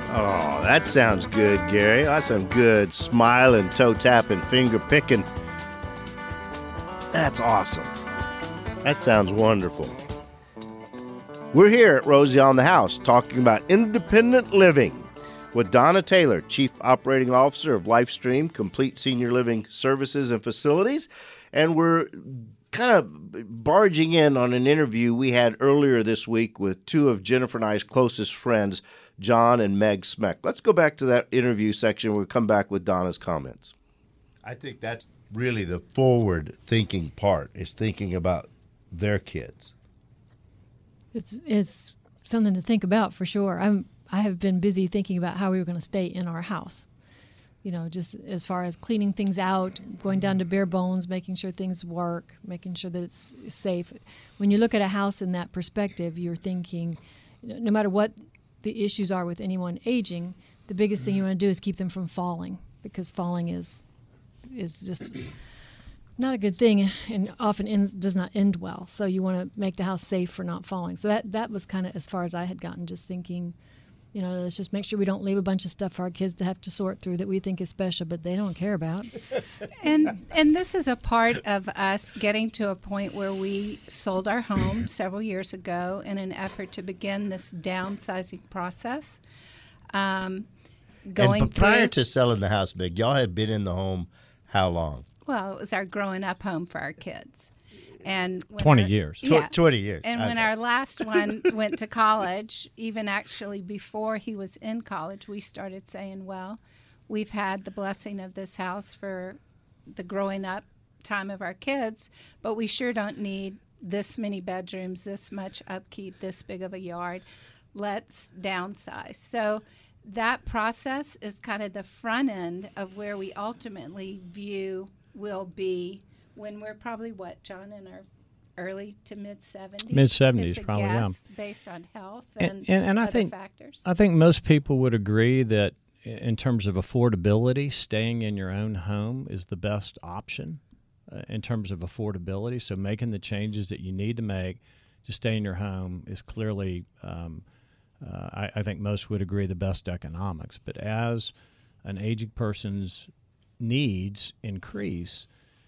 Oh, that sounds good, Gary. That's some good smiling, toe-tapping, finger-picking. That's awesome. That sounds wonderful. We're here at Rosie on the House talking about independent living with Donna Taylor, Chief Operating Officer of LifeStream Complete Senior Living Services and Facilities. And we're kind of barging in on an interview we had earlier this week with two of Jennifer and I's closest friends, John and Meg Smeck. Let's go back to that interview section. We'll come back with Donna's comments. I think that's really the forward-thinking part, is thinking about their kids. It's something to think about for sure. I have been busy thinking about how we were going to stay in our house. You know, just as far as cleaning things out, going down to bare bones, making sure things work, making sure that it's safe. When you look at a house in that perspective, you're thinking, no matter what the issues are with anyone aging, the biggest thing you want to do is keep them from falling, because falling is just not a good thing and often does not end well. So you want to make the house safe for not falling. So that was kind of as far as I had gotten, just thinking, you know, let's just make sure we don't leave a bunch of stuff for our kids to have to sort through that we think is special, but they don't care about. And this is a part of us getting to a point where we sold our home several years ago in an effort to begin this downsizing process. Prior to selling the house, Meg, y'all had been in the home how long? Well, it was our growing up home for our kids. And 20 years. Yeah. 20 years. And when our last one went to college, even actually before he was in college, we started saying, well, we've had the blessing of this house for the growing up time of our kids, but we sure don't need this many bedrooms, this much upkeep, this big of a yard. Let's downsize. So that process is kind of the front end of where we ultimately view will be when we're probably, what, John, in our early to mid-70s? Mid-70s, probably, yeah. Based on health and I other think, factors. I think most people would agree that in terms of affordability, staying in your own home is the best option in terms of affordability. So making the changes that you need to make to stay in your home is clearly, I think most would agree, the best economics. But as an aging person's needs increase,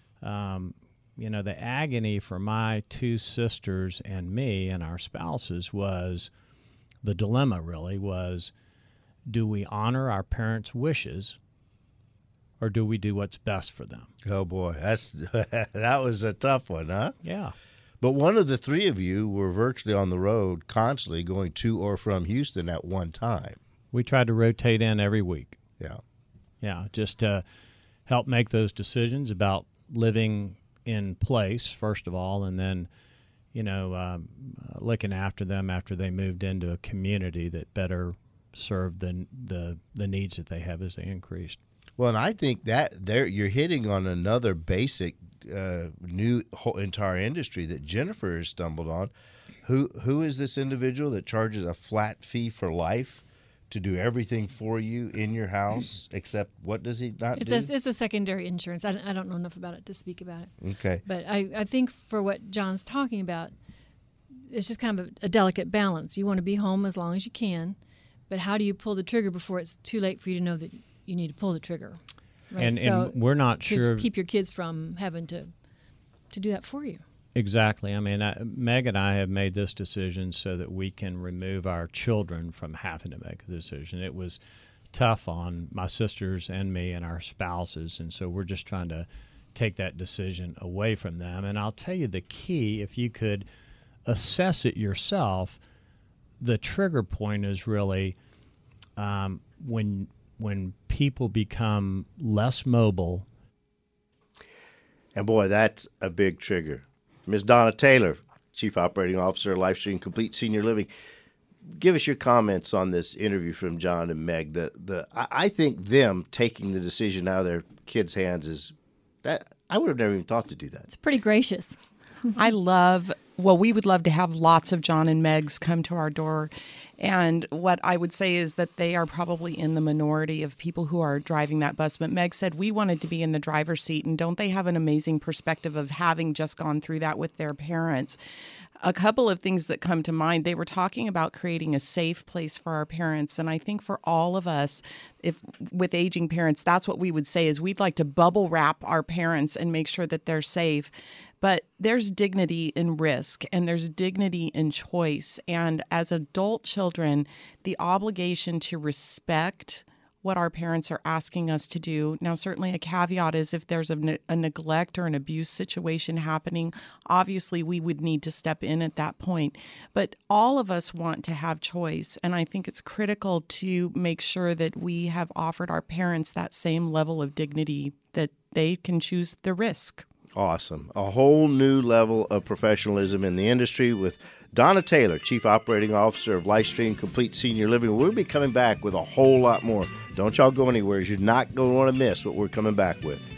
you know, the agony for my two sisters and me and our spouses was, the dilemma really was, do we honor our parents' wishes or do we do what's best for them? Oh, boy. That was a tough one, huh? Yeah. But one of the three of you were virtually on the road constantly going to or from Houston at one time. We tried to rotate in every week. Yeah. Yeah, just to help make those decisions about living in place, first of all, and then, you know, looking after them after they moved into a community that better served the needs that they have as they increased. Well, and I think that you're hitting on another basic new whole entire industry that Jennifer has stumbled on. Who is this individual that charges a flat fee for life to do everything for you in your house, except what does he not do? It's a secondary insurance. I don't know enough about it to speak about it. Okay. But I think for what John's talking about, it's just kind of a delicate balance. You want to be home as long as you can, but how do you pull the trigger before it's too late for you to know that you need to pull the trigger? Right? And we're not to sure. Keep your kids from having to do that for you. Exactly. I mean, Meg and I have made this decision so that we can remove our children from having to make a decision. It was tough on my sisters and me and our spouses, and so we're just trying to take that decision away from them. And I'll tell you the key, if you could assess it yourself, the trigger point is really when people become less mobile. And boy, that's a big trigger. Ms. Donna Taylor, Chief Operating Officer of LifeStream Complete Senior Living, give us your comments on this interview from John and Meg. I think them taking the decision out of their kids' hands is that I would have never even thought to do that. It's pretty gracious. We would love to have lots of John and Megs come to our door. And what I would say is that they are probably in the minority of people who are driving that bus. But Meg said we wanted to be in the driver's seat. And don't they have an amazing perspective of having just gone through that with their parents? a couple of things that come to mind. They were talking about creating a safe place for our parents. And I think for all of us, if with aging parents, that's what we would say is we'd like to bubble wrap our parents and make sure that they're safe. But there's dignity in risk and there's dignity in choice. And as adult children, the obligation to respect what our parents are asking us to do. Now, certainly a caveat is if there's a neglect or an abuse situation happening, obviously we would need to step in at that point. But all of us want to have choice. And I think it's critical to make sure that we have offered our parents that same level of dignity that they can choose the risk. Awesome. A whole new level of professionalism in the industry with Donna Taylor, Chief Operating Officer of LifeStream Complete Senior Living. We'll be coming back with a whole lot more. Don't y'all go anywhere. You're not going to want to miss what we're coming back with.